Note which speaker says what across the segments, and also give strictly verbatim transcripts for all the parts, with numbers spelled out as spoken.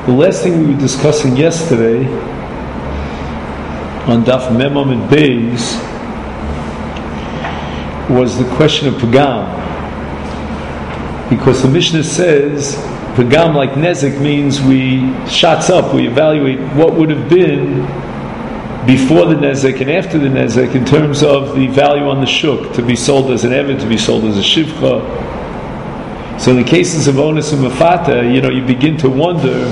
Speaker 1: The last thing we were discussing yesterday on Daf Memam and Beis was the question of Pagam. Because the Mishnah says Pagam, like Nezek, means we shots up, we evaluate what would have been before the Nezek and after the Nezek in terms of the value on the Shuk, to be sold as an Eved, to be sold as a Shivcha. So in the cases of Onus and Mafata, you know, you begin to wonder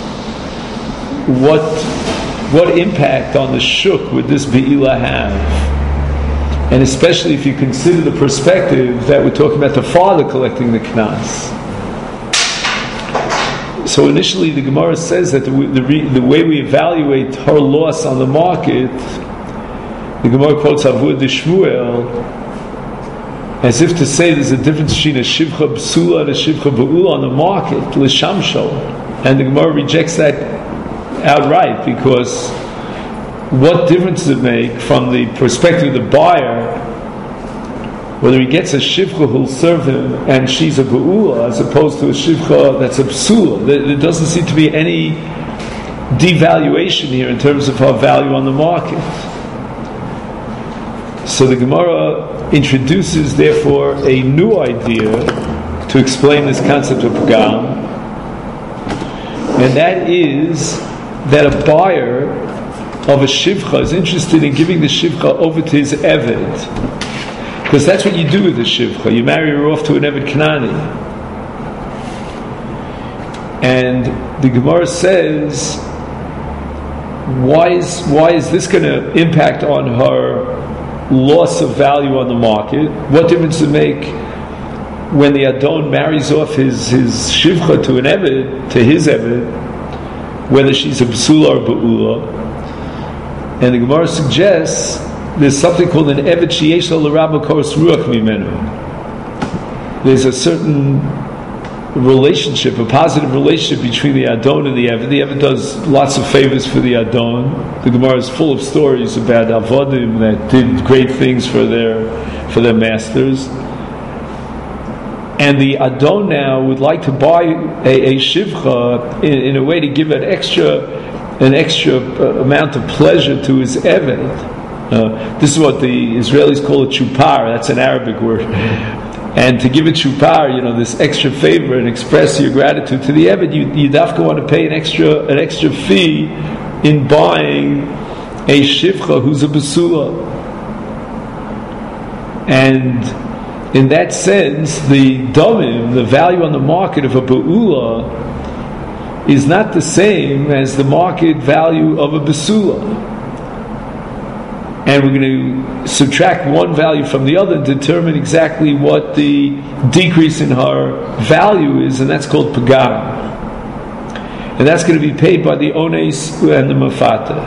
Speaker 1: what what impact on the Shuk would this Be'ilah have? And especially if you consider the perspective that we're talking about the father collecting the Knas. So initially the Gemara says that the, the, the way we evaluate her loss on the market, the Gemara quotes Avud de Shmuel, as if to say there's a difference between a Shivcha B'sula and a Shivcha B'ula on the market, L'shamsho. And the Gemara rejects that outright, because what difference does it make from the perspective of the buyer whether he gets a Shivcha who'll serve him and she's a B'ula as opposed to a Shivcha that's a B'sula? There, there doesn't seem to be any devaluation here in terms of her value on the market. So the Gemara introduces therefore a new idea to explain this concept of Pagam, and that is that a buyer of a Shivcha is interested in giving the Shivcha over to his Eved, because that's what you do with the Shivcha. You marry her off to an Eved Kanani. And the Gemara says, why is, why is this going to impact on her loss of value on the market? What difference does it make when the Adon marries off his, his Shivcha to an Eved, to his Eved, whether she's a B'sula or B'ula? And the Gemara suggests there's something called an Eved Sheyesh Lo L'Rabba Kos Ruach Mimenu. There's a certain relationship, a positive relationship between the Adon and the Eved. The Eved does lots of favors for the Adon. The Gemara is full of stories about Avodim that did great things for their for their masters. And the Adon now would like to buy a, a Shivcha in, in a way to give an extra an extra uh, amount of pleasure to his Eved. Uh, this is what the Israelis call a chupar. That's an Arabic word. And to give a chupar, you know, this extra favor and express your gratitude to the Eved, you you dafka want to pay an extra an extra fee in buying a Shivcha who's a Basula. And in that sense, the domim, the value on the market of a Ba'ula, is not the same as the market value of a Basula. And we're going to subtract one value from the other and determine exactly what the decrease in her value is, and that's called Pagam. And that's going to be paid by the Ones and the Mafata.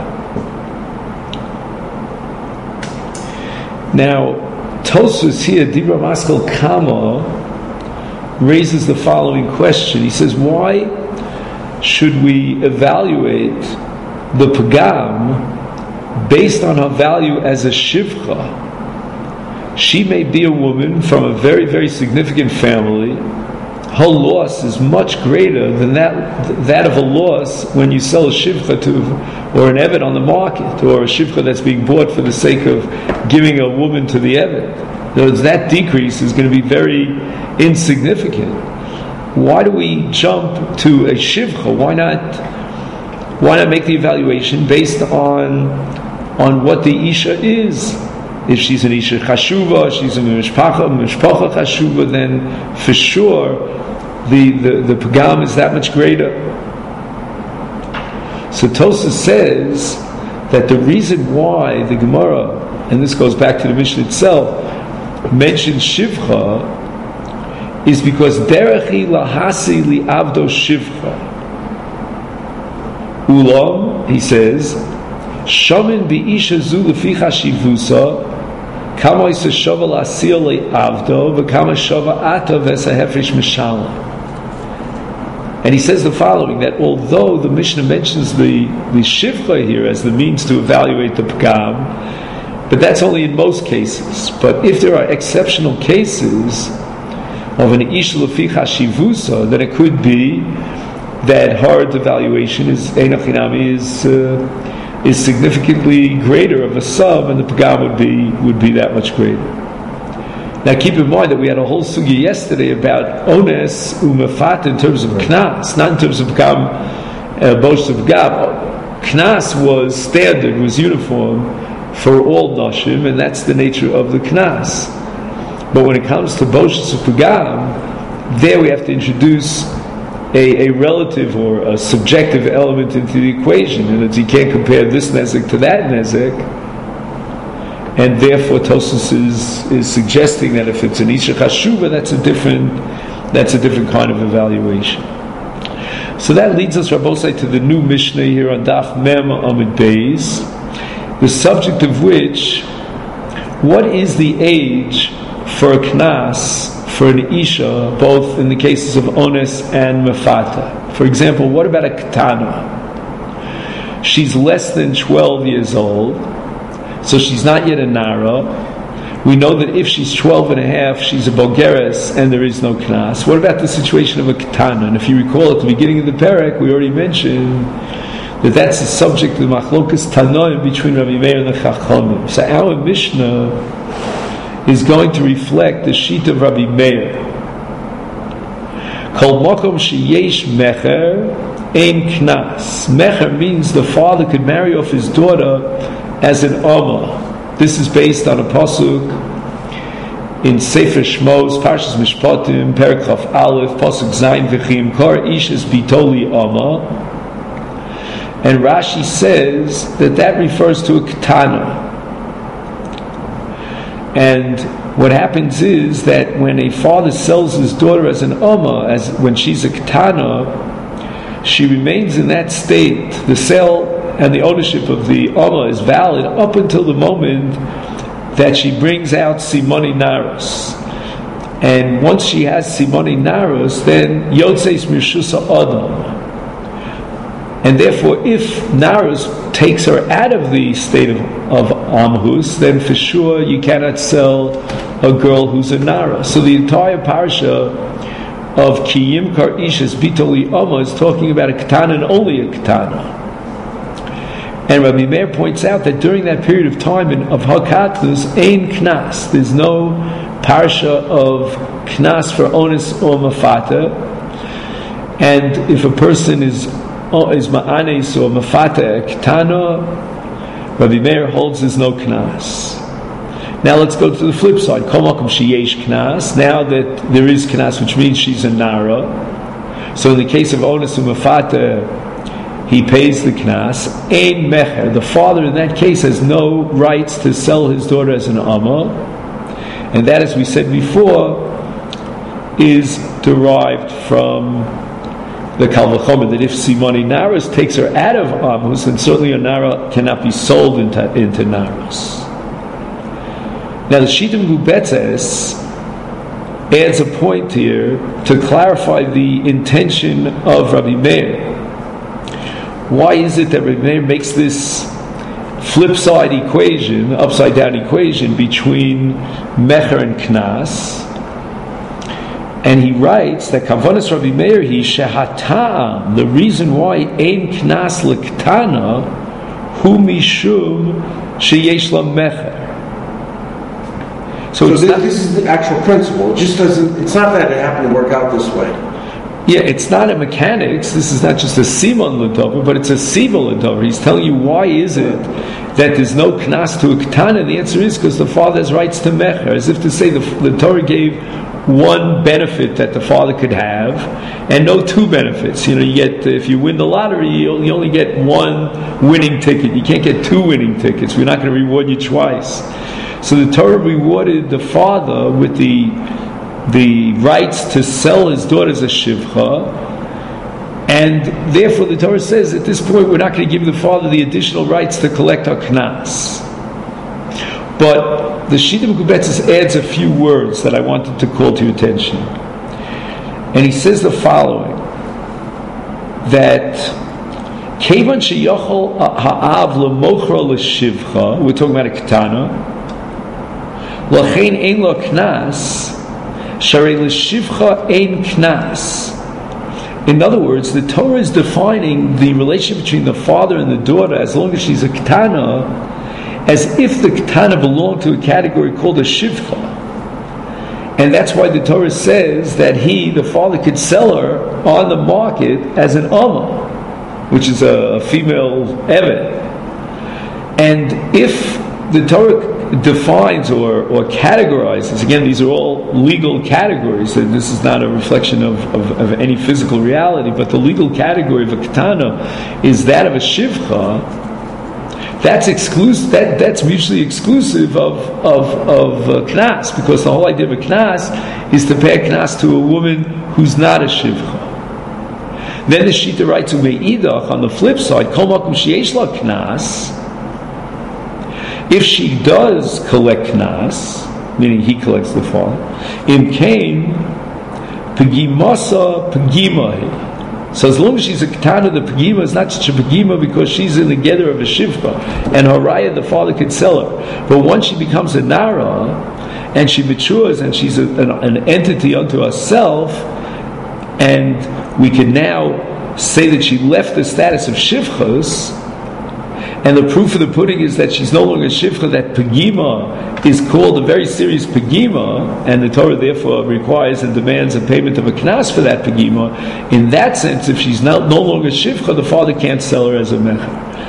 Speaker 1: Now, Tosfos here, Dibra Maskal Kama, raises the following question. He says, why should we evaluate the Pagam based on her value as a Shivcha? She may be a woman from a very, very significant family. Her loss is much greater than that that of a loss when you sell a Shivcha to, or an Eved on the market, or a Shivcha that's being bought for the sake of giving a woman to the Eved. In other words, that decrease is going to be very insignificant. Why do we jump to a Shivcha? Why not why not make the evaluation based on on what the Isha is? If she's an Isha Chashuva, she's a Mishpacha, Mishpacha Chashuva, then for sure the, the, the Pagam is that much greater. So Tosfos says that the reason why the Gemara, and this goes back to the Mishnah itself, mentions Shivcha is because Derechi Lahasi Li Avdo Shivcha. Ulam, he says, Shamin Bi'isha Zu Lefi Chashivusa Kama Isa Shava L'Asiya Le'avdo V'Kama Shava Ata V'Esa Hefresh Mishalim. And he says the following, that although the Mishnah mentions the, the Shivcha here as the means to evaluate the Pagam, but that's only in most cases. But if there are exceptional cases of an Ish Lefi Chashivusa, then it could be that her devaluation is Einachinami is uh, is significantly greater of a sum, and the pagam would be would be that much greater. Now keep in mind that we had a whole sugya yesterday about ones umafat in terms of knas, not in terms of pagam, uh, bosh of pagam. Knas was standard, was uniform for all nashim, and that's the nature of the knas. But when it comes to bosh of pagam, there we have to introduce A, a relative or a subjective element into the equation, and that you can't compare this nezek to that nezek, and therefore Tosfos is is suggesting that if it's an isha chashuva, that's a different that's a different kind of evaluation. So that leads us, Rabbosai, to the new Mishnah here on Daf Mem Amud Beis, the subject of which, what is the age for a knas for an isha, both in the cases of ones and mefata? For example, what about a ketana? She's less than twelve years old, so she's not yet a nara. We know that if she's twelve and a half, she's a bogeres, and there is no knas. What about the situation of a ketana? And if you recall at the beginning of the parak, we already mentioned that that's the subject of the machlokas tanoim between Rabbi Meir and the Chachamim. So our Mishnah is going to reflect the sheet of Rabbi Meir. Kol makom sheyesh mecher ein knas. Mecher means the father could marry off his daughter as an amma. This is based on a pasuk in Sefer Shmos, Parshas Mishpatim, Perek Chaf Aleph, pasuk Zayin v'chim kar ishes bitoli amma. And Rashi says that that refers to a ketana. And what happens is that when a father sells his daughter as an amma, as when she's a ketana, she remains in that state. The sale and the ownership of the amma is valid up until the moment that she brings out simoni naros. And once she has simoni naros, then yotzeis mirshusa adam. And therefore, if Naros takes her out of the state of, of Amhus, then for sure you cannot sell a girl who's a Nara. So the entire parsha of Kiyim Kar Ishas Bitoli Amma is talking about a Ketana and only a Ketana. And Rabbi Meir points out that during that period of time in, of Hakatnus, Ein Knas, there's no parsha of Knas for Onis or Mafata. And if a person is is ma'anes or mafata ketana, Rabbi Meir holds there's no knas. Now let's go to the flip side. Kol makom sheyesh knas. Now that there is knas, which means she's a nara. So in the case of ones or mafata, he pays the knas. Ein mecher. The father in that case has no rights to sell his daughter as an amma, and that, as we said before, is derived from the Kal V'chomer, that if Simoni Naros takes her out of Amos, then certainly a Nara cannot be sold into, into Naros. Now the Shitim Gubetzes adds a point here to clarify the intention of Rabbi Meir. Why is it that Rabbi Meir makes this flip side equation, upside down equation between Mecher and Knas? And he writes that Kavanas Rabbi Meir he shehatam, the reason why ein knas l'ktana hu mishum sheyesh la mecher. So, so
Speaker 2: this, this is the actual principle. It just doesn't. It's not that it happened to work out this way.
Speaker 1: Yeah, it's not a mechanics. This is not just a simon l'dover, but it's a siva l'dover. He's telling you why is it that there's no knas to a ketana. The answer is because the father has rights to mecher, as if to say the, the Torah gave one benefit that the father could have, and no two benefits. You know, you get, if you win the lottery, you you only get one winning ticket. You can't get two winning tickets. We're not going to reward you twice. So the Torah rewarded the father with the the rights to sell his daughter as a shivcha, and therefore the Torah says at this point we're not going to give the father the additional rights to collect our knas. But the Shitim Gubetzes adds a few words that I wanted to call to your attention. And he says the following, that Kevan sheyochol ha'av lemochra l'shivcha, we're talking about a ketana, l'chein ein lo knas, sharei l'shivcha ein knas. In other words, the Torah is defining the relationship between the father and the daughter, as long as she's a ketana, as if the ketana belonged to a category called a shivcha. And that's why the Torah says that he, the father, could sell her on the market as an amma, which is a female eved. And if the Torah defines or, or categorizes, again, these are all legal categories, and this is not a reflection of, of, of any physical reality, but the legal category of a ketana is that of a shivcha. That's exclusive. That, that's mutually exclusive of of of uh, knas, because the whole idea of a knas is to pay a knas to a woman who's not a shivcha. Then the Shita writes umeidach on the flip side, kol makom sheyesh la knas. If she does collect knas, meaning he collects the father, im kain pegimasa pegimai. So as long as she's a ketana, the pegima is not such a pegima because she's in the gather of a shivcha, and her raya, the father could sell her. But once she becomes a nara, and she matures, and she's a, an, an entity unto herself, and we can now say that she left the status of shivchas, and the proof of the pudding is that she's no longer shivcha, that pegima is called a very serious pegima, and the Torah therefore requires and demands a payment of a knas for that pegima. In that sense, if she's not, no longer shivcha, the father can't sell her as a mecher,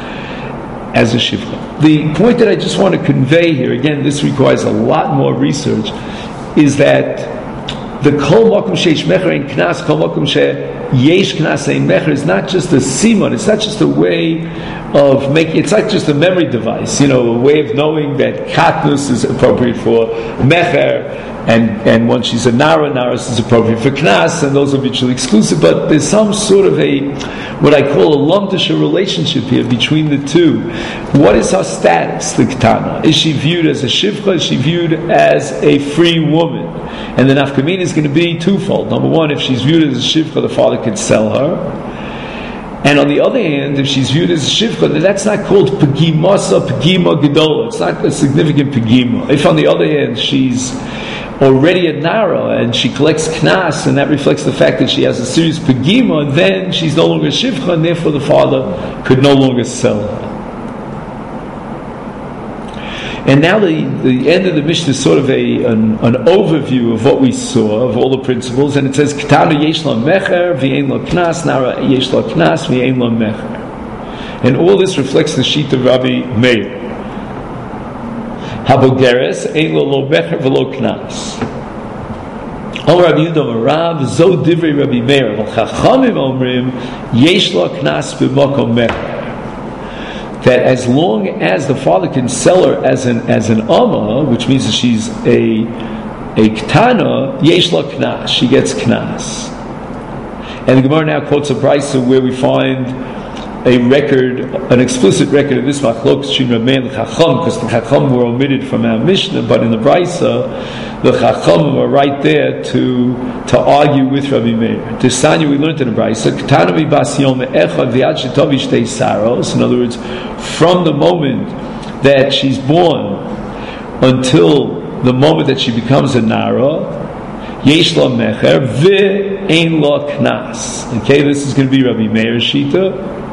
Speaker 1: as a shivcha. The point that I just want to convey here, again, this requires a lot more research, is that the kol makom sheish mecher ein knas, kol makom sheyesh knas ein mecher is not just a simon, it's not just a way of making, it's like just a memory device, you know, a way of knowing that katnus is appropriate for mecher, and, and once she's a nara, naras is appropriate for knas, and those are mutually exclusive, but there's some sort of a, what I call a lumdisha relationship here between the two. What is her status, the ketana? Is she viewed as a shivcha? Is she viewed as a free woman? And the nafkamina is going to be twofold. Number one, if she's viewed as a shivcha, the father could sell her. And on the other hand, if she's viewed as a shivcha, then that's not called pegimasa, pegima gedola. It's not a significant pegima. If on the other hand, she's already a nara and she collects knas, and that reflects the fact that she has a serious pegima, then she's no longer a shivcha, and therefore the father could no longer sell her. And now the, the end of the Mishnah is sort of a an, an overview of what we saw, of all the principles, and it says Ketana yesh la mecher v'yein la knas, nara yesh la knas v'yein la mecher. And all this reflects the sheet of Rabbi Meir. Habogeres ein lo lo mecher v'lo knas. Om Rabbi Yehuda Rav zo divrei Rabbi Meir, v'al chachamim omrim yesh la knas b'makom mecher. That as long as the father can sell her as an as an amma, which means that she's a a ketana, yesh la knas, she gets knas. And the Gemara now quotes a brisa where we find a record, an explicit record of this machlokes between Rameir and the Chacham, because the Chacham were omitted from our Mishnah, but in the brisa, the Chacham are right there to to argue with Rabbi Meir. To Sanya, we learned in the brisa, ketana mi bas yom echad v'yad shetavi shtei saros. In other words, from the moment that she's born until the moment that she becomes a nara, yesh la mecher ve'ein la knas. Okay, this is going to be Rabbi Meir's shita,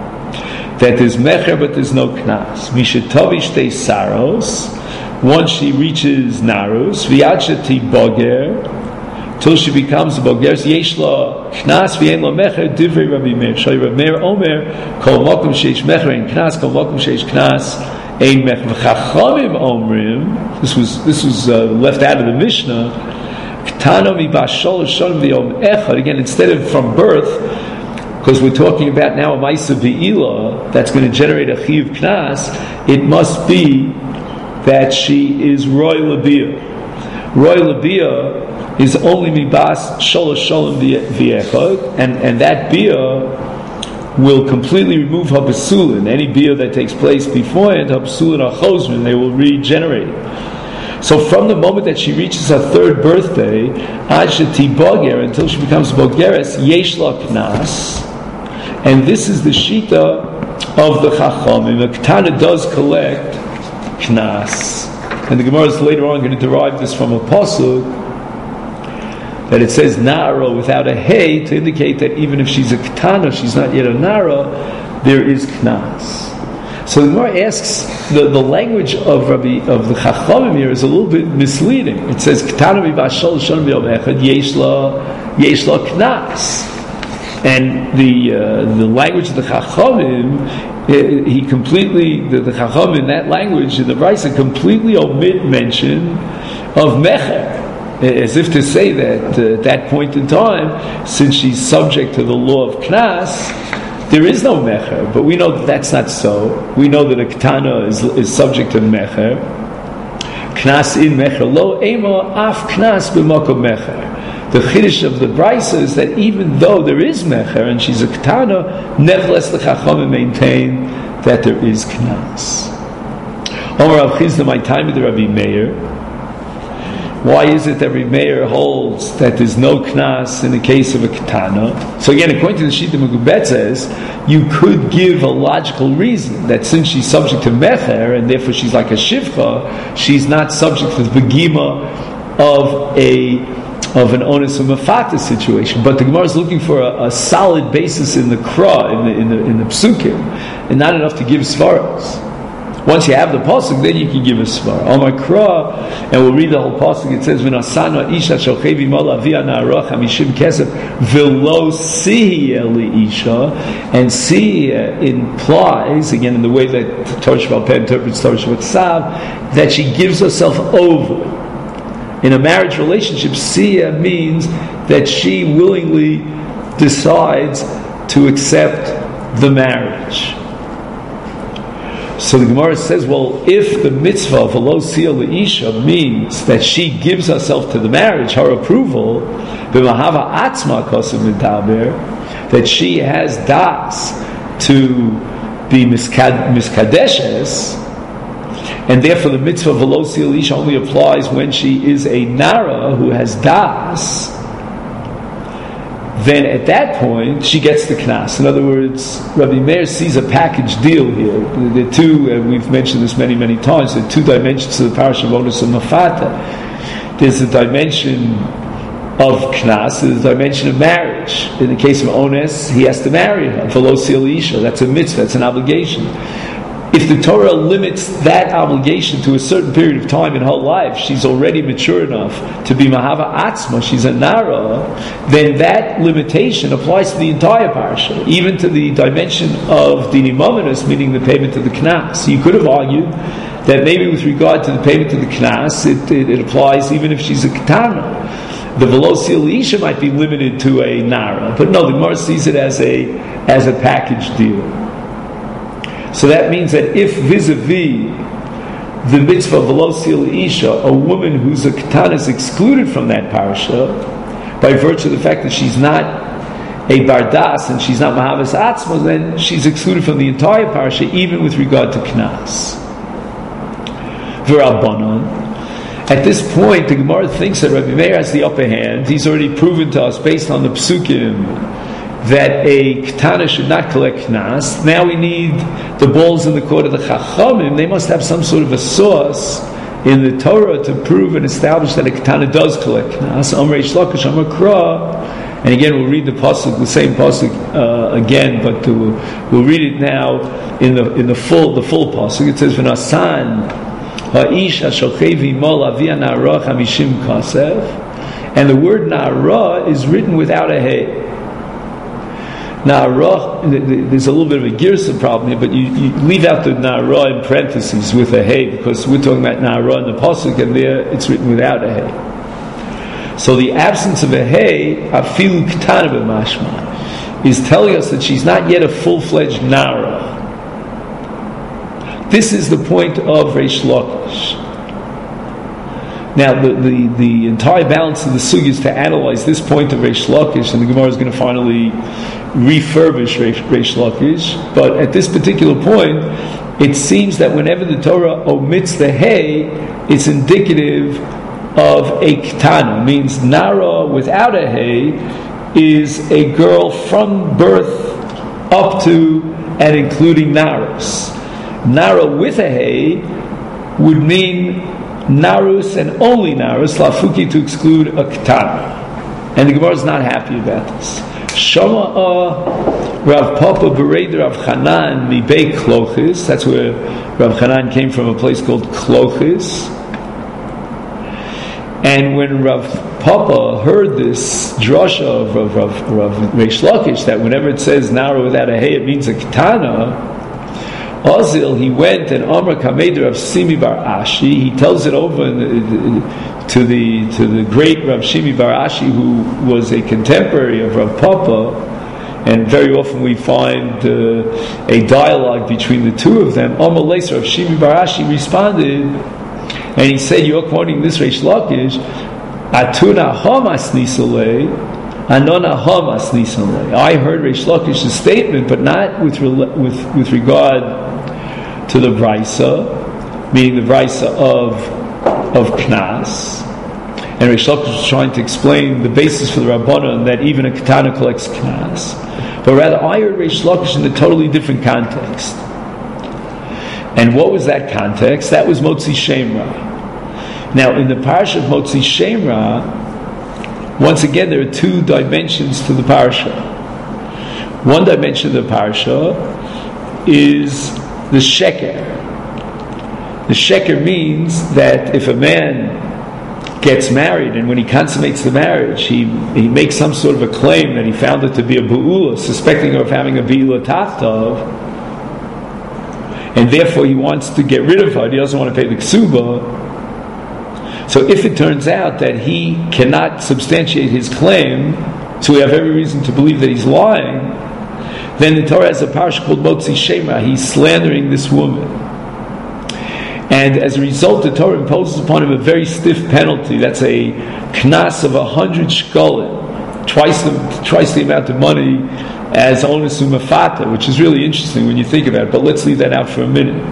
Speaker 1: that there's mecher but there's no knas. Mishetavi shtei saros, once she reaches narus, v'yad sheti boger, till she becomes a boger, yesh la knas v'yein la mecher, divrei Rabbi Meir. Shai Rabbi Meir omer, kol makom sheish mecher ein knas, kol makom sheish knas ein mecher. V'chachamim omrim, this was this was uh, left out of the Mishnah, ketana mi bas sholosh shonim v'yom echad, again, instead of from birth, because we're talking about now a Maisa Be'ila that's going to generate a Chiyuv Knas, it must be that she is Roy Labia. Roy Labia is only Mibas Sholosh Sholem V'echad, and, and that Bia will completely remove her Besulin. Any Bia that takes place beforehand, her Besulin or Chosman, they will regenerate. So from the moment that she reaches her third birthday, Ad Sheti Boger, until she becomes Bogeres, Yesh La Knas. And this is the shita of the Chachamim. The Ketana does collect Knas. And the Gemara is later on going to derive this from a pasuk that it says Nara without a Hey to indicate that even if she's a Ketana, she's not yet a Nara, there is Knas. So the Gemara asks, the, the language of Rabbi of the Chachamim here is a little bit misleading. It says Ketana b'bashol shon b'yom echad yesh la yesh la Knas, and the uh, the language of the Chachamim, he completely the, the Chachamim in that language in the Brisa completely omit mention of Mecher, as if to say that uh, at that point in time, since she's subject to the law of Knas, there is no Mecher. But we know that that's not so. We know that a Ketana is, is subject to Mecher. Knas in Mecher. Lo ema af Knas b'makom Mecher. The Chiddush of the Brisa is that even though there is Mecher and she's a Ketana, nevertheless the Chachamim maintain that there is Knas. Omer Rav Chizda, my time with the Rabbi Meir. Why is it that Rabbi Meir holds that there's no Knas in the case of a Ketana? So again, according to the Shita Megubetzes, you could give a logical reason that since she's subject to Mecher and therefore she's like a Shivcha, she's not subject to the Begima of a of an onus of mafata situation. But the Gemara is looking for a, a solid basis in the Kra, in the in the in the Psukim, and not enough to give Svaras. Once you have the pasuk, then you can give a svar. On my Kra, and we'll read the whole pasuk. It says, "V'nasana isha shochevi mola avia na'arach hamishim kesef v'lo sihi eli isha," and sihi implies, again in the way that Torah Sheba'al Peh interprets Torah Sheba'al that she gives herself over. In a marriage relationship, siya means that she willingly decides to accept the marriage. So the Gemara says, well, if the mitzvah of v'lo siya leisha means that she gives herself to the marriage, her approval, b'mahava atzma kosev medaber, that she has das to be miskadeshes, and therefore the mitzvah of v'lo siya leisha only applies when she is a nara who has das, then at that point she gets the knas. In other words, Rabbi Meir sees a package deal here. The two, and we've mentioned this many, many times, the two dimensions of the parasha of Onus and Mafata. There's a dimension of knas, there's a dimension of marriage. In the case of Onus, he has to marry her. V'lo siya leisha, that's a mitzvah, that's an obligation. If the Torah limits that obligation to a certain period of time in her life, she's already mature enough to be Mahava Atzma, she's a Nara, then that limitation applies to the entire parasha, even to the dimension of Dini Mominus, meaning the payment of the Knas. So you could have argued that maybe with regard to the payment of the Knas, it, it, it applies even if she's a Ketana. The V'lo siya leisha might be limited to a Nara, but no, the Gemara sees it as a, as a package deal. So that means that if vis-a-vis the mitzvah of v'lo siya leisha, a woman who's a ketana is excluded from that parasha by virtue of the fact that she's not a bardas and she's not mahavas atzma, then she's excluded from the entire parasha, even with regard to knas. V'rabbanon. At this point, the Gemara thinks that Rabbi Meir has the upper hand. He's already proven to us, based on the psukim, that a ketana should not collect knas. Now we need the balls in the court of the chachamim. They must have some sort of a source in the Torah to prove and establish that a ketana does collect knas. Amar Reish Lakish, Amar Kra. And again, we'll read the pasuk, the same pasuk uh, again, but to, we'll read it now in the in the full the full pasuk. It says, "V'nasan ha'ish hashochevi mol avia na'ara chamishim kasev," and the word na'ara is written without a hey. Na'ara, there's a little bit of a girsa problem here, but you, you leave out the na'ara in parentheses with a hey, because we're talking about na'ara in the pasuk, and there it's written without a hey. So the absence of a hey, afilu ketana b'mashma, is telling us that she's not yet a full-fledged na'ara. This is the point of Reish Lakish. Now, the, the, the entire balance of the sugi is to analyze this point of Reish Lakish, and the Gemara is going to finally refurbish Reish, Reish Lakish. But at this particular point, it seems that whenever the Torah omits the hey, it's indicative of a ketana. Means nara without a hey is a girl from birth up to and including naras. Nara with a hey would mean narus and only narus, lafuki, to exclude a ketana. And the Gemara is not happy about this. Shama'a Rav Papa Bereder Rav Chanan Mibei Klochis. That's where Rav Chanan came from, a place called Klochis. And when Rav Papa heard this drasha of Rav, Rav, Rav Reish Lakish, that whenever it says Nara without a hey, it means a Ketana, Ozil, he went and Amar Kameder Rav Simi Bar Ashi, he tells it over in the, to the to the great Rav Shimi Bar Ashi, who was a contemporary of Rav Papa, and very often we find uh, a dialogue between the two of them. Amar Leis Rav Shimi Bar Ashi responded, and he said, "You're quoting this Reish Lakish, Atuna Hamas Nisalei, Anona Hamas Nisalei." I heard Reish Lakish's statement, but not with with with regard to the Brisa, meaning the Brisa of of Knas. And Reish Lakish was trying to explain the basis for the Rabbanan that even a Ketana collects Knas. But rather, I heard Reish Lakish in a totally different context. And what was that context? That was Motzi Shemra. Now, in the parasha of Motzi Shemra, once again, there are two dimensions to the parasha. One dimension of the parasha is the sheker. The sheker means that if a man gets married, and when he consummates the marriage, he, he makes some sort of a claim that he found it to be a bu'ula, suspecting her of having a be'ila tachtav, and therefore he wants to get rid of her, he doesn't want to pay the ksuba. So if it turns out that he cannot substantiate his claim, so we have every reason to believe that he's lying, then the Torah has a parasha called Motzi Shemra. He's slandering this woman. And as a result, the Torah imposes upon him a very stiff penalty. That's a knas of a hundred shkolim, twice the, twice the amount of money as onus umafata, which is really interesting when you think about it, but let's leave that out for a minute.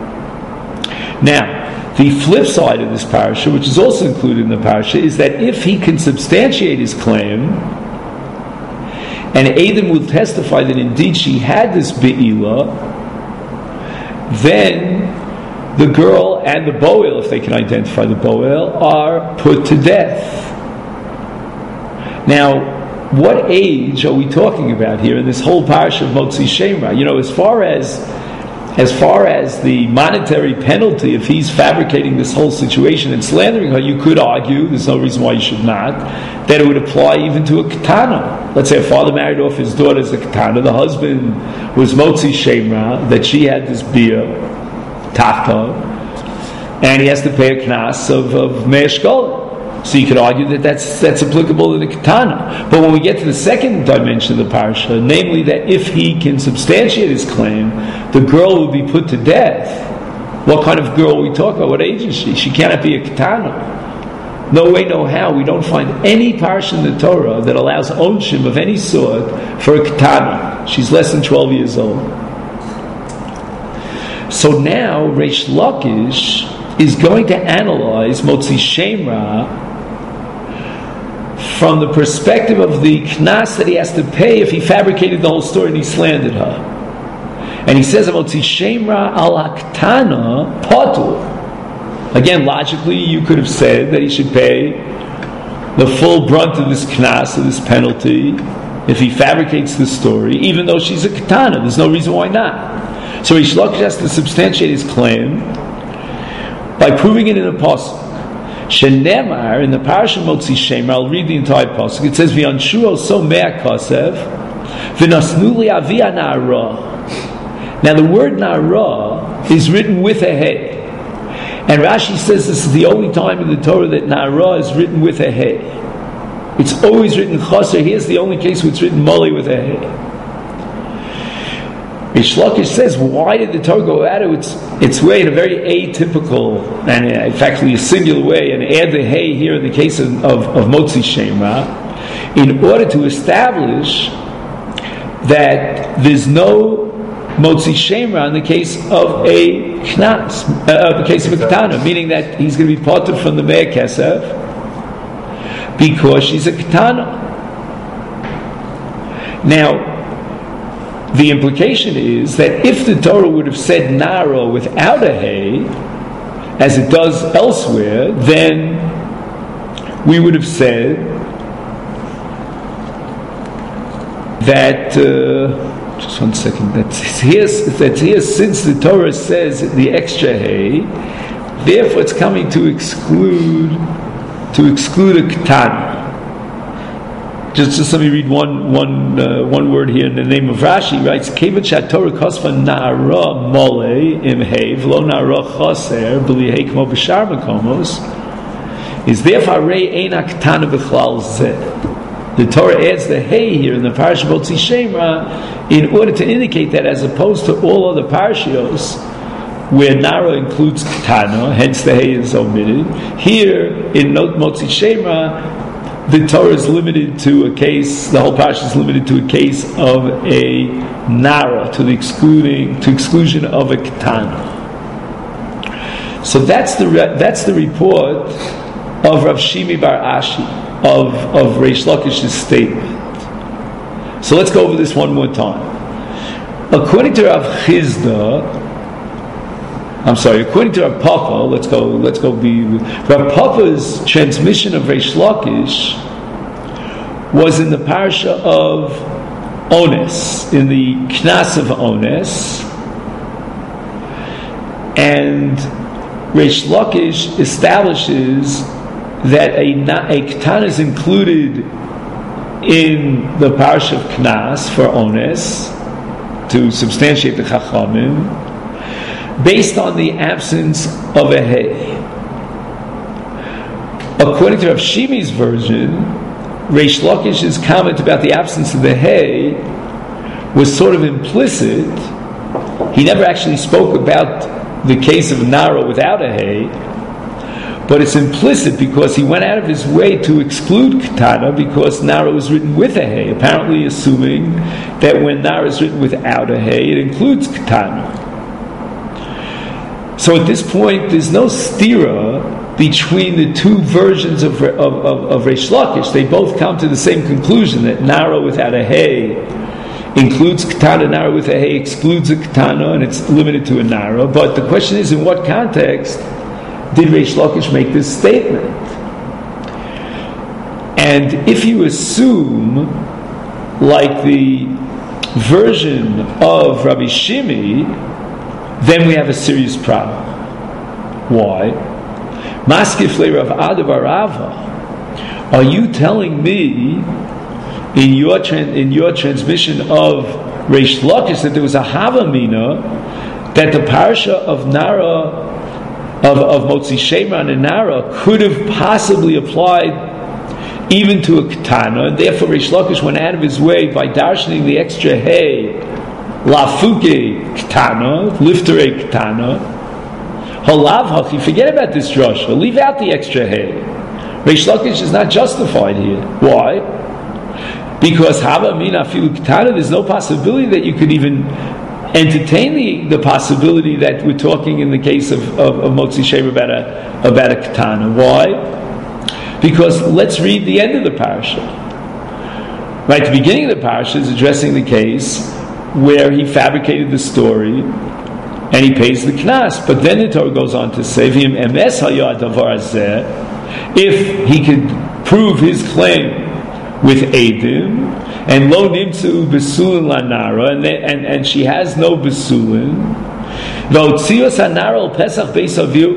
Speaker 1: Now, the flip side of this parasha, which is also included in the parasha, is that if he can substantiate his claim, and Adam will testify that indeed she had this be'ila, then the girl and the boel, if they can identify the boel, are put to death. Now, what age are we talking about here in this whole parasha of Motzi Shemra? You know, as far as as far as the monetary penalty, if he's fabricating this whole situation and slandering her, you could argue, there's no reason why you should not, that it would apply even to a ketana. Let's say a father married off his daughter as a ketana, the husband was Motzi Shemra, that she had this bia, tachta, and he has to pay a knas of, of mei shkolim. So you could argue that that's, that's applicable in the ketana. But when we get to the second dimension of the parasha, namely that if he can substantiate his claim, the girl will be put to death. What kind of girl are we talking about? What age is she? She cannot be a ketana. No way, no how. We don't find any parasha in the Torah that allows onshim of any sort for a ketana. She's less than twelve years old. So now Reish Lakish is going to analyze Motzi Shemra from the perspective of the knas that he has to pay if he fabricated the whole story and he slandered her. And he says, Motzi Shemra al haktana patur. Again, logically, you could have said that he should pay the full brunt of this knas, of this penalty, if he fabricates the story, even though she's a ketana. There's no reason why not. So Reish Lakish has to substantiate his claim by proving it in a pasuk. Shenemar, in the parasha Motzi Shemra, I'll read the entire pasuk. It says, "V'yanshu so mea kasev, v'nasnu li avia na'ara." Now the word na'ara is written with a hey, and Rashi says this is the only time in the Torah that na'ara is written with a hey. It's always written chaser. Here's the only case where it's written moli with a hey. Reish Lakish says, why did the Torah go at it its, its way in a very atypical, and in fact a singular way, and add the hay here in the case of, of, of Motzi Shemra, in order to establish that there's no Motzi Shemra in the case of a knas, uh, the case of a ketana, meaning that he's going to be parted from the mea kesef because she's a ketana. Now, the implication is that if the Torah would have said nara without a hay, as it does elsewhere, then we would have said that uh, just one second. That's here. That's here. Since the Torah says the extra hay, therefore it's coming to exclude to exclude a ketana. Just, just let me read one one uh, one word here in the name of Rashi. He writes, "Kevat shaTorah kosva na'ara mole im hay v'lo na'ara chaser b'li hay kmo b'shar makomos." Is therefore rei ein ketana b'chlal zeh. The Torah adds the hay here in the parasha Motzi Shemra in order to indicate that, as opposed to all other parashiyos where nara includes ketana, hence the hay is omitted, here in Motzi Shemra the Torah is limited to a case, the whole parasha is limited to a case of a nara, to the excluding, to exclusion of a ketana. So that's the re, that's the report of Rav Shimi Bar Ashi, of of Reish Lakish's statement. So let's go over this one more time. According to Rav Chizda, I'm sorry, according to Rav Papa, let's go, let's go be, Rav Papa's transmission of Reish Lakish was in the parasha of Ones, in the Knas of Ones, and Reish Lakish establishes that a, a Ketana is included in the parasha of Knas for Ones, to substantiate the Chachamim, based on the absence of a hay. According to Rav Shimi's version, Reish Lakish's comment about the absence of the hay was sort of implicit. He never actually spoke about the case of Nara without a hay, but it's implicit because he went out of his way to exclude Ketana because Nara was written with a hay, apparently assuming that when Nara is written without a hay, it includes Ketana. So at this point, there's no stira between the two versions of, of, of, of Reish Lakish. They both come to the same conclusion, that Nara without a hay includes Ketana, Nara with a hay excludes a Ketana, and it's limited to a Nara. But the question is, in what context did Reish Lakish make this statement? And if you assume, like the version of Rabbi Shimi, then we have a serious problem. Why? Maskifle Rav Adav Rava, are you telling me in your tran- in your transmission of Reish Lakish that there was a Havamina that the parasha of Nara of, of Motzi Shemra and Nara could have possibly applied even to a Ketana, and therefore Reish Lakish went out of his way by darshaning the extra hay Lafuke Ketana, Liftere Ketana, Halav Hachi, forget about this drasha, leave out the extra hay. Reish Lakish is not justified here. Why? Because Hava Mina Filu Ketana, there's no possibility that you could even entertain the, the possibility that we're talking in the case of, of, of Motzi Shemra about a, about a Ketana. Why? Because let's read the end of the parasha. Right, the beginning of the parasha is addressing the case where he fabricated the story and he pays the knas. But then the Torah goes on to say, "V'im emes hayad davar hazeh," if he could prove his claim with Eidim, and lo nimtzu besulin lanara, and, and and she has no besulin, v'otzios hanara al pesach beis avir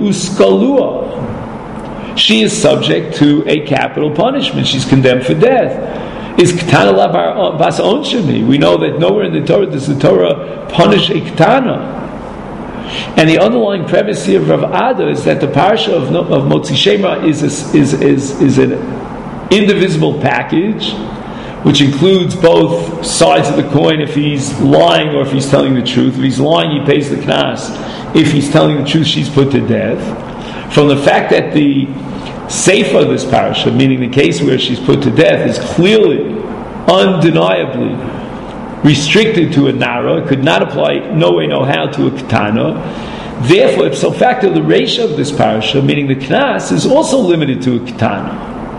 Speaker 1: uskalua, she is subject to a capital punishment. She's condemned for death. Is Ketana la bas onshemi? We know that nowhere in the Torah does the Torah punish a Ketana. And the underlying premise here of Rav Ada is that the parasha of, of Motzi Shemra is, a, is, is, is an indivisible package, which includes both sides of the coin. If he's lying or if he's telling the truth. If he's lying, he pays the knas. If he's telling the truth, she's put to death. From the fact that the Seifa of this parasha, meaning the case where she's put to death, is clearly, undeniably restricted to a Nara, could not apply no way, no how to a Ketana. Therefore, ipso facto, the ratio of this parasha, meaning the Knas, is also limited to a Ketana.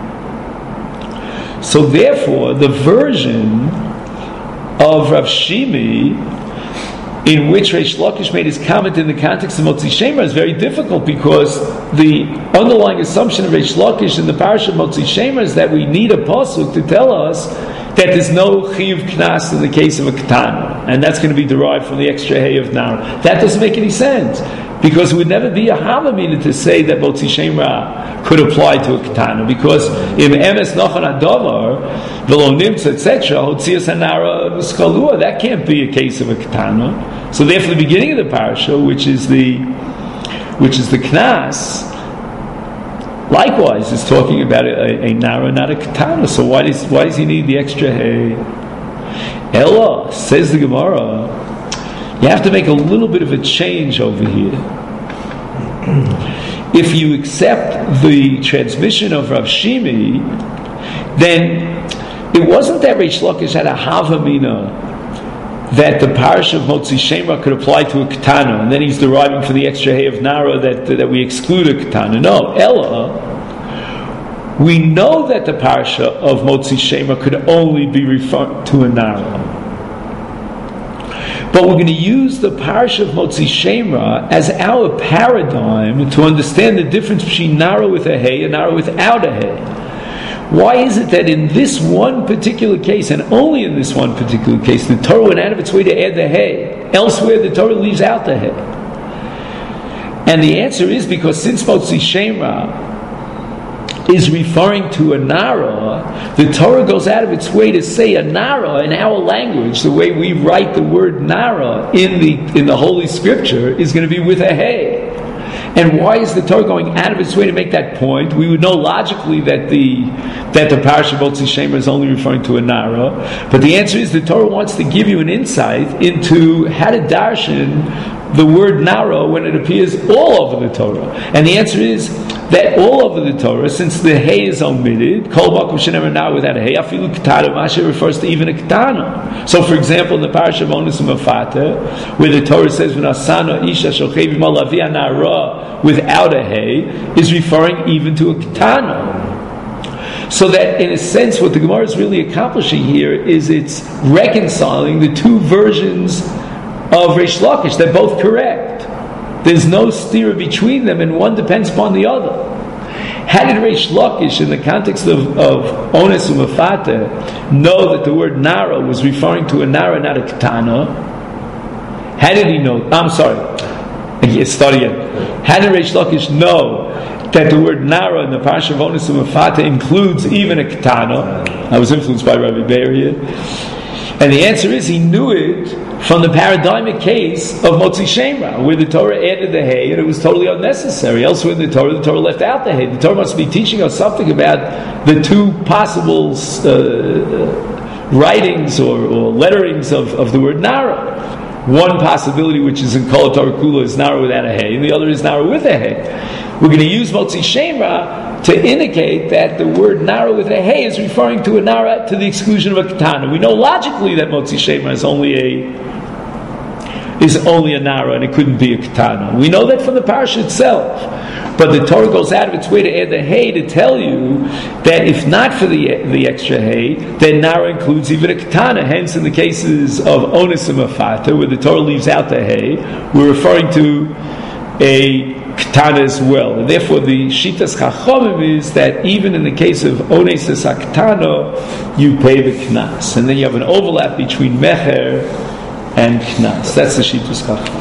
Speaker 1: So therefore, the version of Rav Shimi in which Reish Lakish made his comment in the context of Motzi Shemra is very difficult, because the underlying assumption of Reish Lakish in the parasha of Motzi Shemra is that we need a pasuk to tell us that there's no chiyuv knas in the case of a ketana, and that's going to be derived from the extra hay of nara. That doesn't make any sense, because it would never be a havamina to say that motzi shem ra could apply to a ketana, because if emes nochon adavar v'lo nimtza et cetera hotzias hanara v'skalua, that can't be a case of a ketana. So therefore, the beginning of the parasha, which is the which is the knas, likewise is talking about a, a nara, not a ketana. So why does why does he need the extra hay? Ella, says the Gemara, you have to make a little bit of a change over here. If you accept the transmission of Rav Shimi, then it wasn't that Reish Lakish had a havamina that the parish of Motzi Shemra could apply to a ketana, and then he's deriving for the extra hay of nara that that we exclude a ketana. No, Ella, we know that the parasha of Motzi Shemra could only be referred to a nara. But we're going to use the parasha of Motzi Shemra as our paradigm to understand the difference between nara with a hay and nara without a hay. Why is it that in this one particular case, and only in this one particular case, the Torah went out of its way to add the hay? Elsewhere, the Torah leaves out the hay. And the answer is because since Motzi Shemra is referring to a nara, the Torah goes out of its way to say a nara in our language, the way we write the word nara in the in the Holy Scripture, is going to be with a hay. And why is the Torah going out of its way to make that point? We would know logically that the that the parasha of Motzi Shemra is only referring to a nara, but the answer is the Torah wants to give you an insight into how to darshan the word nara when it appears all over the Torah. And the answer is that all over the Torah, since the hay is omitted, kol makom shenemer nara without a hay, afilu ketana, Masha refers to even a ketana. So, for example, in the parasha of Onis Umafata, where the Torah says v'nasana isha shochev imo lavia nara without a hay, is referring even to a ketana. So that, in a sense, what the Gemara is really accomplishing here is it's reconciling the two versions of Reish Lakish. They're both correct. There's no stira between them, and one depends upon the other. How did Reish Lakish, in the context of, of Ones Umafata, know that the word nara was referring to a nara, not a ketana? How did he know? I'm sorry. Let's start again. How did Reish Lakish know that the word nara in the parasha of Ones Umafata includes even a ketana? I was influenced by Rabbi Beria. And the answer is he knew it from the paradigmic case of Motzi Shemra, where the Torah added the hay and it was totally unnecessary. Elsewhere in the Torah, the Torah left out the hay. The Torah must be teaching us something about the two possible uh, writings or, or letterings of, of the word nara. One possibility, which is in Kol Torah Kula, is nara without a hay, and the other is nara with a hay. We're going to use Motzi Shemra to indicate that the word nara with a hay is referring to a nara to the exclusion of a ketana. We know logically that Motzi Shemra is only a is only a nara and it couldn't be a ketana. We know that from the parasha itself. But the Torah goes out of its way to add the hay to tell you that if not for the the extra hay, then nara includes even a ketana. Hence, in the cases of Onis and Mafata, where the Torah leaves out the hay, we're referring to a ketana as well. And therefore, the Shitas Chachomim is that even in the case of Ones Ketana, you pay the knas. And then you have an overlap between Mecher and knas. That's the Shitas Chachomim.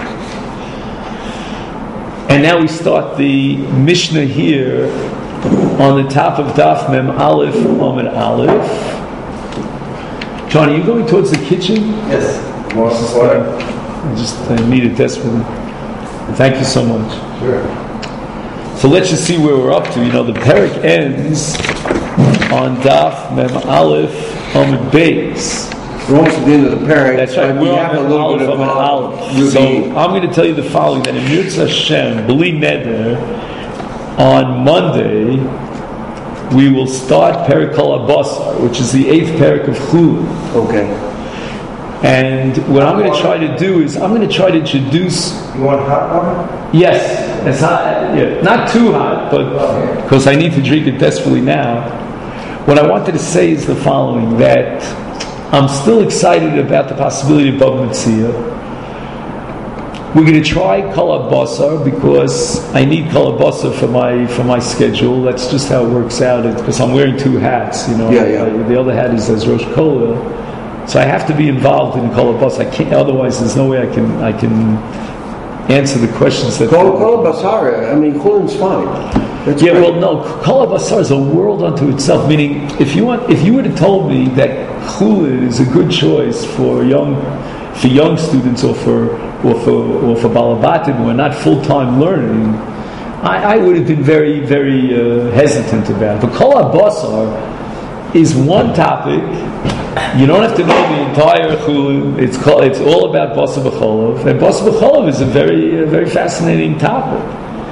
Speaker 1: And now we start the Mishnah here on the top of Daf Mem Aleph Amud Aleph. John, are you going towards the kitchen?
Speaker 2: Yes.
Speaker 1: More water. I just I need it desperately. Thank you so much.
Speaker 2: Sure.
Speaker 1: So let's just see where we're up to. You know, the parak ends on Daf Mem Aleph Amud Beis.
Speaker 2: We're almost at the end of the parak.
Speaker 1: That's right.
Speaker 2: We
Speaker 1: We're
Speaker 2: have
Speaker 1: on
Speaker 2: a little bit of
Speaker 1: an Aleph. So I'm going to tell you the following: that in Yirtz Hashem, B'li Neder, on Monday we will start Parak Kol Abasar, which is the eighth parak of Chulin.
Speaker 2: Okay.
Speaker 1: And what I'm going to try to do is I'm going to try to introduce.
Speaker 2: You want hot water?
Speaker 1: Yes, it's hot. Yeah, not too hot, but because I need to drink it desperately now. What I wanted to say is the following: that I'm still excited about the possibility of Bava Metzia. We're going to try Kol HaBasar because I need Kol HaBasar for my for my schedule. That's just how it works out. Because I'm wearing two hats, you know.
Speaker 2: Yeah, yeah.
Speaker 1: I, the other hat is as Rosh Kollel, so I have to be involved in Kol HaBasar. I can't. Otherwise, there's no way I can I can answer the questions that.
Speaker 2: Kol HaBasar. I mean, Chulin's fine. That's
Speaker 1: yeah,
Speaker 2: great.
Speaker 1: well, no. Kol HaBasar is a world unto itself. Meaning, if you want, if you would have told me that Chulin is a good choice for young for young students or for or for or for balabatim who are not full time learning, I, I would have been very very uh, hesitant about it. But Kol HaBasar is one topic. You don't have to know the entire Chulin. It's called, it's all about Basar B'Cholov, and Basar B'Cholov is a very uh, very fascinating topic,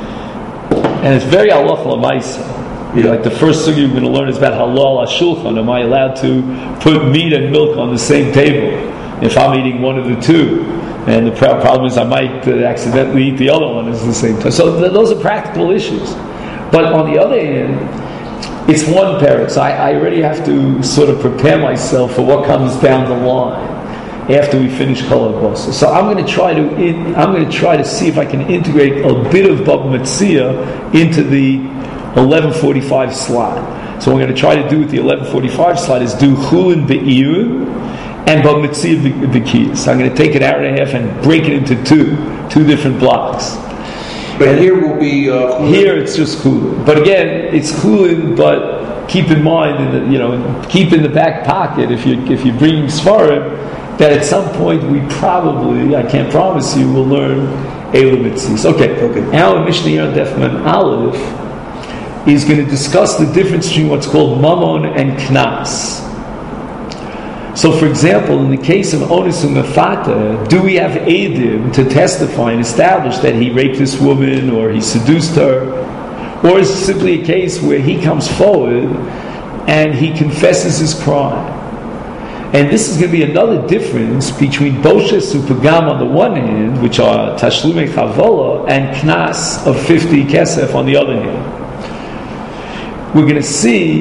Speaker 1: and it's very halacha l'maisa. You know, like the first thing you're going to learn is about halal hashulchan. Am I allowed to put meat and milk on the same table if I'm eating one of the two? And the problem is I might uh, accidentally eat the other one at the same time. So th- those are practical issues. But on the other hand, it's one parak. So I, I already have to sort of prepare myself for what comes down the line after we finish Kol HaBasar. So I'm going to try to in, I'm going to try to see if I can integrate a bit of Bava Metzia into the eleven forty-five slot. So what I'm going to try to do with the eleven forty-five slot is do Chulin Be'iyun and Bava Metzia B'Kiyas. So I'm going to take an hour and a half and break it into two, two different blocks.
Speaker 2: But
Speaker 1: and
Speaker 2: here will be uh,
Speaker 1: here it's just Chulin. But again, it's Chulin, but keep in mind, in the, you know, keep in the back pocket if you if you're bringing Sfarim, that at some point we probably, I can't promise you, will learn Eila Mitzis. Okay,
Speaker 2: okay.
Speaker 1: Now Mishnah Yer Defman Aleph is going to discuss the difference between what's called Mammon and Knas. So, for example, in the case of Onus Umefata, do we have Eidim to testify and establish that he raped this woman or he seduced her? Or is it simply a case where he comes forward and he confesses his crime? And this is going to be another difference between Boshes Upagam on the one hand, which are Tashlume Chavola, and Knas of fifty Kesef on the other hand. We're going to see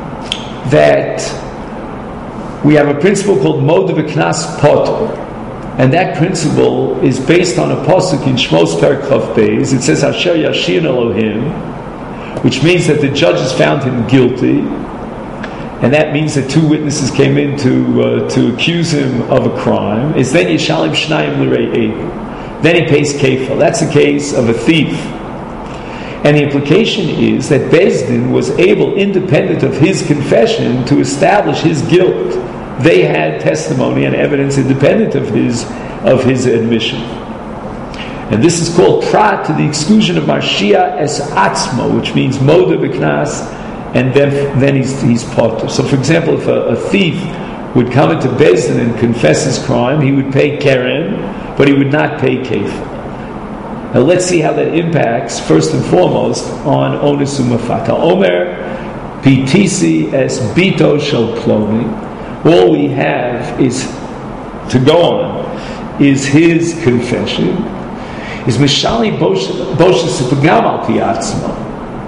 Speaker 1: that we have a principle called Moed V'Knas Potter, and that principle is based on a pasuk in Shmos Perek Chav Beis. It says Asher Yashin Elohim, which means that the judges found him guilty, and that means that two witnesses came in to uh, to accuse him of a crime. Is then Yishalim Shnayim L'Rei Eidim. Then he pays kefil. That's the case of a thief. And the implication is that Beis Din was able, independent of his confession, to establish his guilt. They had testimony and evidence independent of his of his admission. And this is called prat, to the exclusion of Marshia es atzmo, which means moda b'knas, and then then he's he's potter. So, for example, if a, a thief would come into Beis Din and confess his crime, he would pay keren, but he would not pay kefil. Now let's see how that impacts, first and foremost, on Onus Umefata. Omer pitisi es bito shel ploni. All we have is to go on is his confession. Is mishali boshes upagam al pi atzma.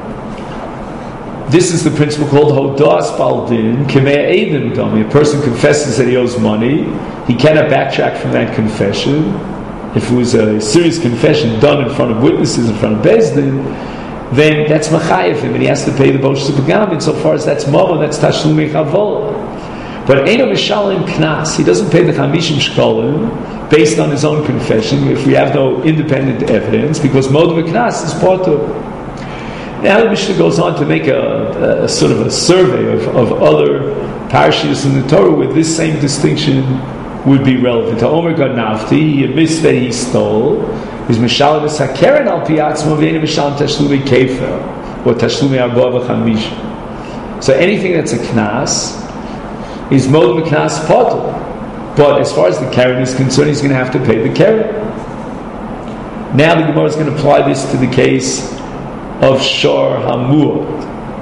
Speaker 1: This is the principle called hodas baldin kemei eidim dami. A person confesses that he owes money. He cannot backtrack from that confession. If it was a serious confession done in front of witnesses, in front of Beis Din, then that's machayev him, and he has to pay the boshes upagam. Insofar as that's mama, that's tashlumei chavola. But Eino Mishalim Knas, he doesn't pay the Chamishim Shkolim based on his own confession if we have no independent evidence, because Mod Knas is part of. Now the Mishnah goes on to make a, a sort of a survey of, of other parashas in the Torah where this same distinction would be relevant. To Omer Ganavti, he admits that he stole. Is Mishalim Esakeren Al Piatzmo Ve'eino Mishalim Tashlumei Kefer or Tashlumei Arba V'Chamishim. So anything that's a Knas is Mod Meknas Potter. But as far as the Keren is concerned, he's going to have to pay the Keren. Now the Gemara is going to apply this to the case of Shor HaMuad.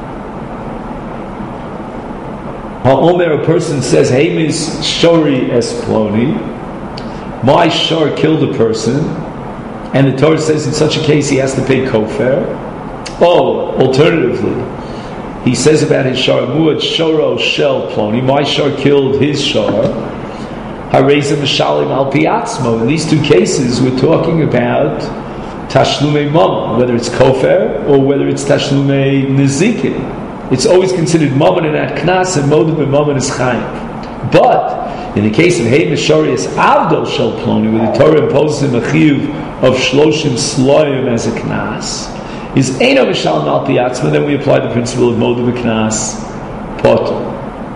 Speaker 1: Ha'omer, a person says, Hey, Miz Shori Esploni, my Shor killed a person, and the Torah says in such a case he has to pay Kofer. Oh, alternatively, he says about his shor, Muad Shoro Shel Ploni, my shor killed his shor. Hareza Mishalim Al Piatzmo. In these two cases, we're talking about Tashlumei Mammon, whether it's Kofer or whether it's Tashlumei Nezikin. It's always considered Mammon and at Knas, and Modem and Mammon is Chayiv. But in the case of Hey Mishorius Avdol Shel Ploni, where the Torah imposes him a chiyuv of Shloshim Sloim as a Knas, is Eino Mishalim Al Piatzmo, then we apply the principle of Modem and Knas Potter.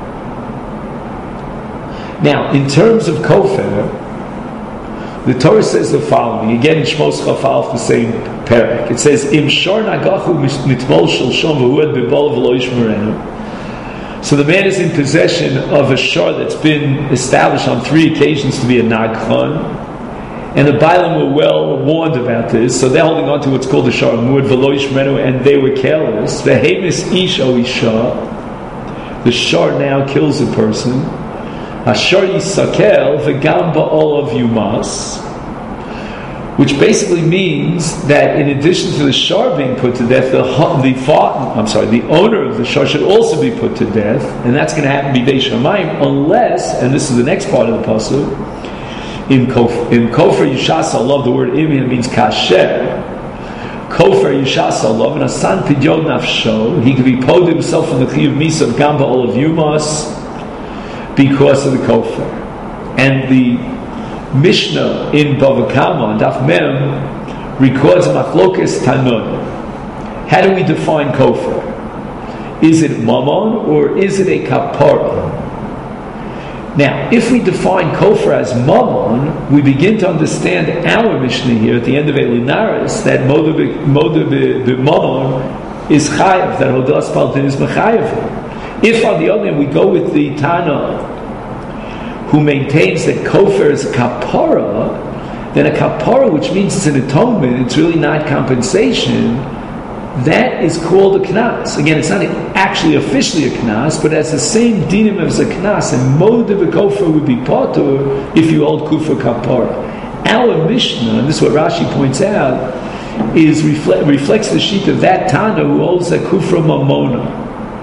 Speaker 1: Now, in terms of Kofer, the Torah says the following, again in Shmos Chafal, the same parak. It says, Im shor nagachu mitmol shalshom v'huad b'bol v'lo yishmerenu. So the man is in possession of a shor that's been established on three occasions to be a nagchon, and the Bailam were well warned about this, so they're holding on to what's called the shor muad v'lo yishmerenu, and they were careless. V'hemis ish o isha, the shor now kills a person. Ashar yisakel v'gam ba'ol of yumas, which basically means that in addition to the shor being put to death, the the fa- I'm sorry, the owner of the shor should also be put to death, and that's going to happen b'dei shamayim, unless, and this is the next part of the pasuk, in kofer, in kofer yishas Allah, the word im here means kasher. Kofer yishas Allah, and asan pidyon nafsho, he could be pod himself in the chiyuv misa of gam ba'ol of yumas, because of the kofer. And the Mishnah in Bava Kama, Daf Mem, records Machlokes Tanun. How do we define kofer? Is it mammon or is it a kapara? Now, if we define kofer as mammon, we begin to understand our Mishnah here at the end of Elinaris, that moda b'mammon is chayav, that hodas paltin is mechayav. If, on the other hand, we go with the Tana, who maintains that kofer is a kapara, then a kapara, which means it's an atonement, it's really not compensation, that is called a knas. Again, it's not actually officially a knas, but it has the same dinim as a knas, and mode of a kofer would be patur if you hold kufra kapara. Our Mishnah, and this is what Rashi points out, is reflect, reflects the sheet of that Tana who holds that kufra mamona.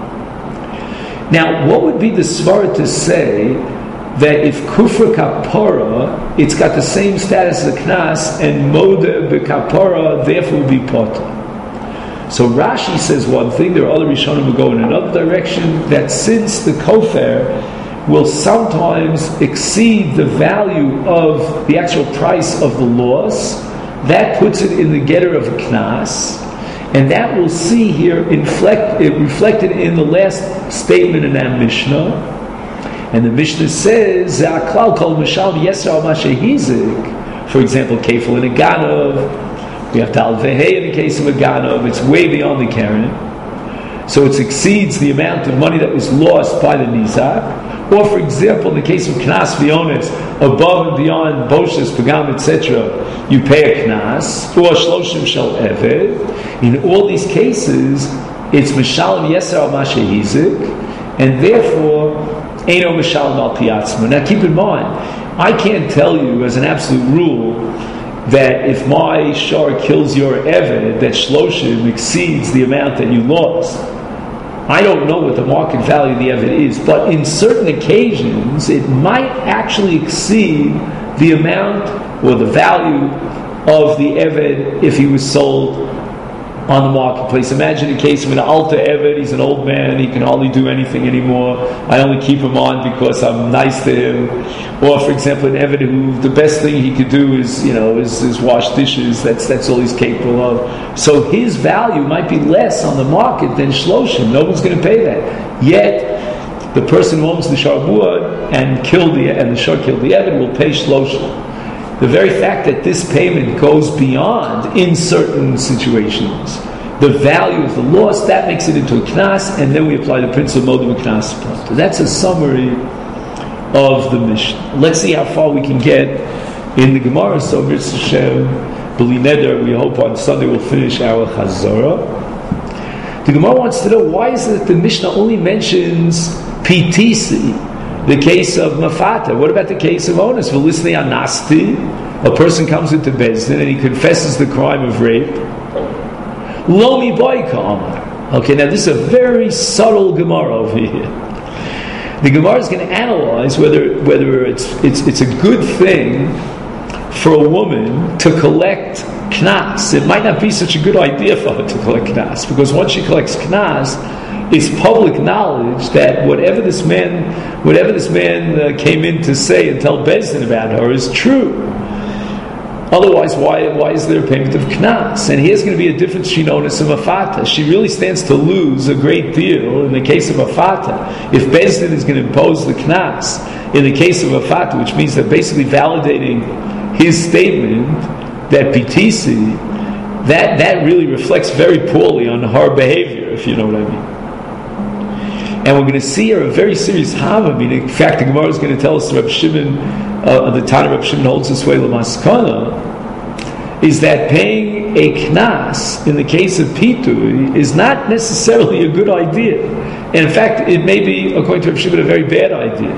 Speaker 1: Now, what would be the svara to say that if kufra kapara, it's got the same status as a knas, and moda b'kapara therefore will be potter? So Rashi says one thing, there are other Rishonim who go in another direction, that since the kofer will sometimes exceed the value of the actual price of the loss, that puts it in the getter of a knas. And that we'll see here inflect, it reflected in the last statement in that Mishnah. And the Mishnah says, for example, Kefil in a Ganov, we have Tal Vehei in the case of a Ganov, it's way beyond the Karen. So it exceeds the amount of money that was lost by the Nizak. Or, for example, in the case of Knas V'Ones, above and beyond Boshes, Pagam, et cetera, you pay a Knas, or Shloshim Shel Eved. In all these cases, it's Mishalim Yeser Al Mashehizik, and therefore, Eino Mishalim Al Piatzma. Now keep in mind, I can't tell you as an absolute rule that if my shor kills your Eved, that Shloshim exceeds the amount that you lost. I don't know what the market value of the Eved is, but in certain occasions, it might actually exceed the amount or the value of the Eved if he was sold on the marketplace. Imagine a case of an alter Eved, he's an old man, he can hardly do anything anymore, I only keep him on because I'm nice to him. Or, for example, an Eved who the best thing he could do is, you know, is, is wash dishes, that's that's all he's capable of. So his value might be less on the market than Shloshim, no one's going to pay that. Yet, the person who owns the Shar Muad and killed the, and the Shar killed the Eved will pay Shloshim. The very fact that this payment goes beyond, in certain situations, the value of the loss, that makes it into a knas, and then we apply the principle of modem knas. That's a summary of the Mishnah. Let's see how far we can get in the Gemara. So, Mitzvah Shem, B'li Neder, we hope on Sunday we'll finish our Chazorah. The Gemara wants to know, why is it that the Mishnah only mentions P T C? The case of Mafata. What about the case of Onus? Velisnei Anasti, a person comes into Bezdin and he confesses the crime of rape. Lomi Boy Kamar. Okay, now this is a very subtle Gemara over here. The Gemara is going to analyze whether whether it's it's it's a good thing for a woman to collect knas. It might not be such a good idea for her to collect knas, because once she collects knas, it's public knowledge that whatever this man, whatever this man uh, came in to say and tell Beis Din about her is true. Otherwise, why why is there a payment of knas? And here's going to be a difference between onus and mafata. She really stands to lose a great deal in the case of mafata. If Beis Din is going to impose the knas in the case of mafata, which means that basically validating his statement that P T C, that, that really reflects very poorly on her behavior, if you know what I mean. And we're going to see her a very serious hava. I mean, in fact, the Gemara is going to tell us that Reb Shimon, uh, the Tana Reb Shimon holds this way, Lamaskana, is that paying a knas in the case of Pitui is not necessarily a good idea. And in fact, it may be, according to Reb Shimon, a very bad idea.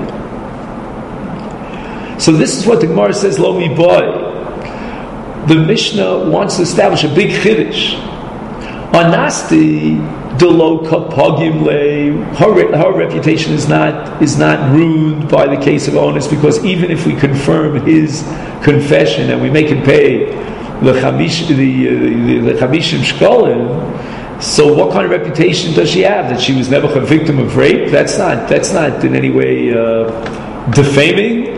Speaker 1: So this is what the Gemara says, Lo mi boy. The Mishnah wants to establish a big chiddush. Anasti delo kapagim le. Her her reputation is not is not ruined by the case of onus, because even if we confirm his confession and we make him pay the chamish the the, the chamishim shkolim, so what kind of reputation does she have? That she was never a victim of rape? That's not that's not in any way uh, defaming.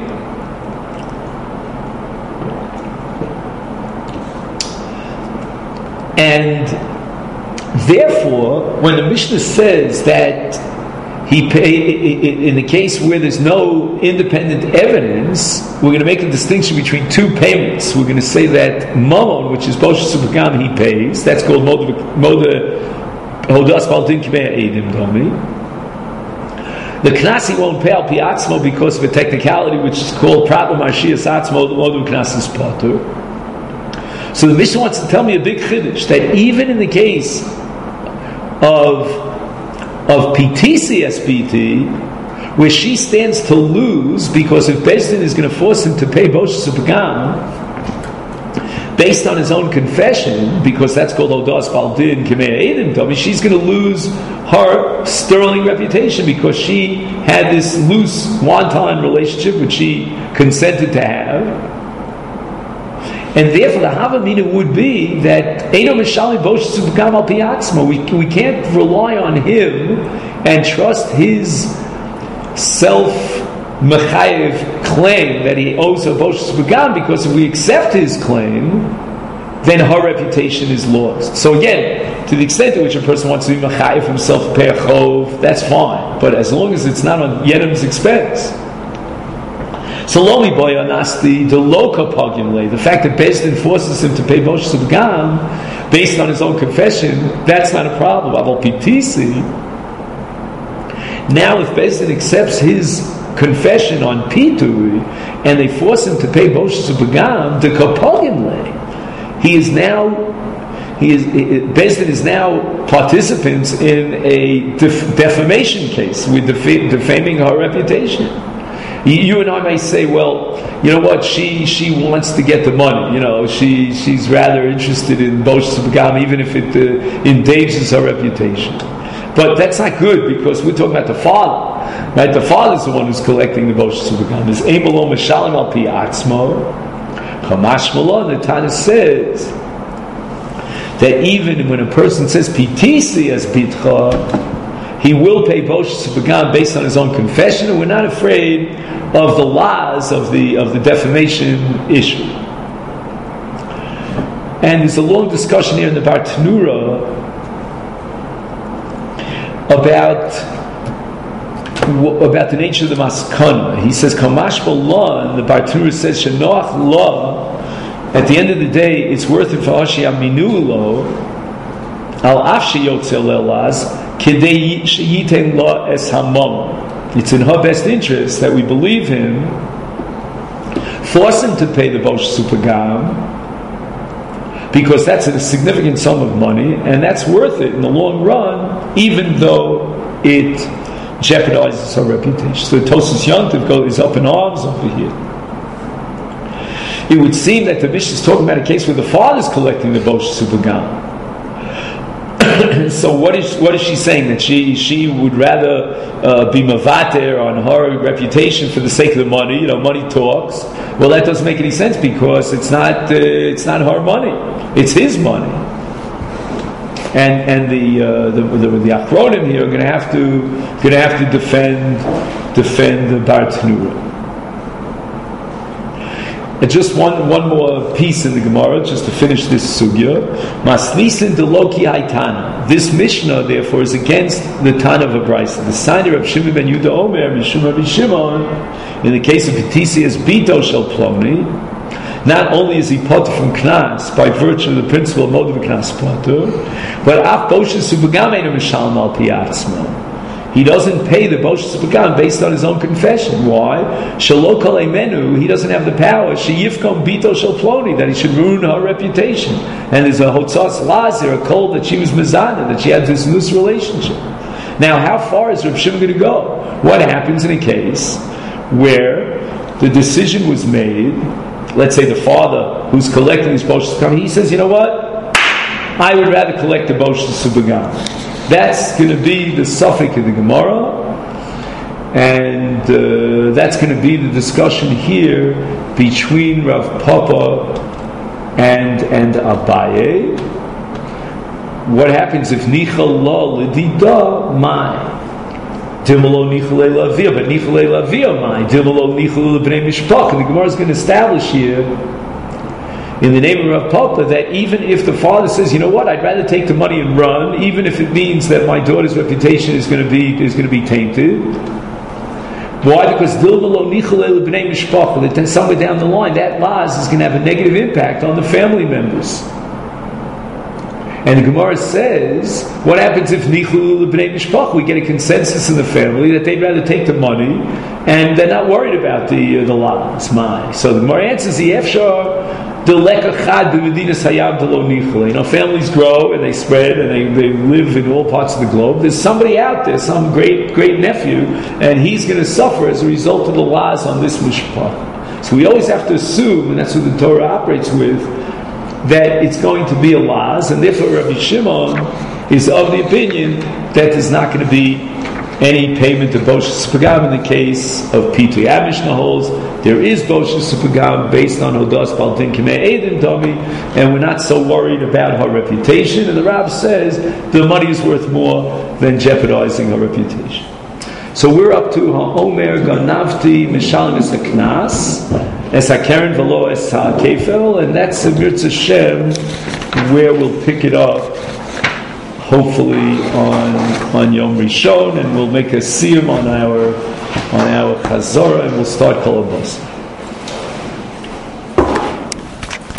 Speaker 1: And therefore, when the Mishnah says that he pay, in the case where there's no independent evidence, we're going to make a distinction between two payments. We're going to say that Mammon, which is Boshas Ubagam, he pays. That's called Moda Hodas Baldin Kmei Eidim Domi. The Knasi won't pay al Piatzmo because of a technicality which is called Problem Arshias Atzmo, the Moda Knasis Potter. So the Mishnah wants to tell me a big chiddush, that even in the case of of P T C S P T, where she stands to lose because if Beis Din is going to force him to pay Boshas Pagam based on his own confession, because that's called Odas Baldin Kemei Eidim Domi, she's going to lose her sterling reputation because she had this loose wanton relationship which she consented to have. And therefore, the Havamina would be that Eino Mishali Boshas Pagam al Piatzmo. We we can't rely on him and trust his self mechayev claim that he owes a Boshas Pagam, because if we accept his claim, then her reputation is lost. So again, to the extent to which a person wants to be mechayev himself to pay a chov, that's fine. But as long as it's not on Yedim's expense. So Lomi boy anasti the loka pagimle, the fact that Beis Din forces him to pay Boshas Pagam based on his own confession, that's not a problem. Aval P T C. Now, if Beis Din accepts his confession on Pitui and they force him to pay Boshas Pagam, the kapagimle, he is now he is Beis Din is now participants in a def- defamation case with def- defaming her reputation. You and I may say, well, you know what? She she wants to get the money. You know, she she's rather interested in Boshas Pagam, even if it uh, endangers her reputation. But that's not good, because we're talking about the father, right? The father's the one who's collecting the Boshas Pagam. There's Eimelo Meshalim al Pi Atzmo, Chamash Malon. The Tana says that even when a person says P T C as Bitcha, he will pay Boshas Pagam based on his own confession, and we're not afraid of the laws of the of the defamation issue. And there's a long discussion here in the Bartanura about about the nature of the maskana. He says, Kamash Balon, the Bartanura says, Shenoach law, at the end of the day, it's worth it for Ashi Aminulo, Al Afshi Yotzel Elaz, Kidei Yiten Lo Es Hamam. It's in her best interest that we believe him, force him to pay the Boshas Pagam, because that's a significant sum of money, and that's worth it in the long run, even though it jeopardizes her reputation. So Tosas Yontiv is up in arms over here. It would seem that the Mishnah is talking about a case where the father is collecting the Boshas Pagam. So what is what is she saying? That she she would rather uh, be mavater on her reputation for the sake of the money? You know, money talks. Well, that doesn't make any sense because it's not uh, it's not her money; it's his money. And and the uh, the the, the achronim here are going to have to going to have to defend defend the bar tenura. And just one one more piece in the Gemara, just to finish this sugya. Masnisin deloki haitana. This Mishnah, therefore, is against the Tana of Abraisa. The signer of Shimon ben Yehuda Omer, Mishum Rabbi Shimon, in the case of Petisi as Bito Shel Ploni, not only is he potter from Knas by virtue of the principle of Moed Knas potter, but af Boshes Subagam Eino Mishalem al Pi Atzmo. He doesn't pay the Boshes Subagam based on his own confession. Why? Shelo Kol Eimenu, he doesn't have the power. Sheyifkom Bito Shel Ploni, that he should ruin her reputation. And there's a Hotzas Lazir, a call that she was Mizana, that she had this loose relationship. Now, how far is Reb Shimon going to go? What happens in a case where the decision was made? Let's say the father who's collecting his Boshes Subagam, he says, you know what? I would rather collect the Boshes Subagam. That's going to be the suffix of the Gemara, and uh, that's going to be the discussion here between Rav Papa and and Abaye. What happens if Nichal La L'Dida Mai? Dimalo Nichal Lavia, but Nichal Lavia Mai? Dimalo Nichal L'Bnei Mishpach. And the Gemara is going to establish here, in the name of Rav Papa, that even if the father says, you know what, I'd rather take the money and run, even if it means that my daughter's reputation is going to be is going to be tainted. Why? Because that somewhere down the line, that laws is going to have a negative impact on the family members. And the Gemara says, what happens if nichul b'nei mishpach? We get a consensus in the family that they'd rather take the money, and they're not worried about the uh, the laws. My so the Gemara answers the efshar. You know, families grow and they spread and they, they live in all parts of the globe. There's somebody out there, some great great nephew, and he's going to suffer as a result of the laws on this mishpach. So we always have to assume, and that's what the Torah operates with, that it's going to be a laws, and therefore Rabbi Shimon is of the opinion that there's not going to be any payment of Boshes Subagam in the case of Pitui. Our Mishnah holds there is Boshes Subagam based on Hodas Baltin Kimei Edim Domi, and we're not so worried about her reputation. And the Rav says the money is worth more than jeopardizing her reputation. So we're up to Ha'omer Ganavti Mishalim Es HaKnas Es HaKeren V'lo Es HaKefel, and that's the Mirza Shem where we'll pick it up hopefully on on Yom Rishon, and we'll make a siyum on our on our Chazorah, and we'll start Kol HaBasar.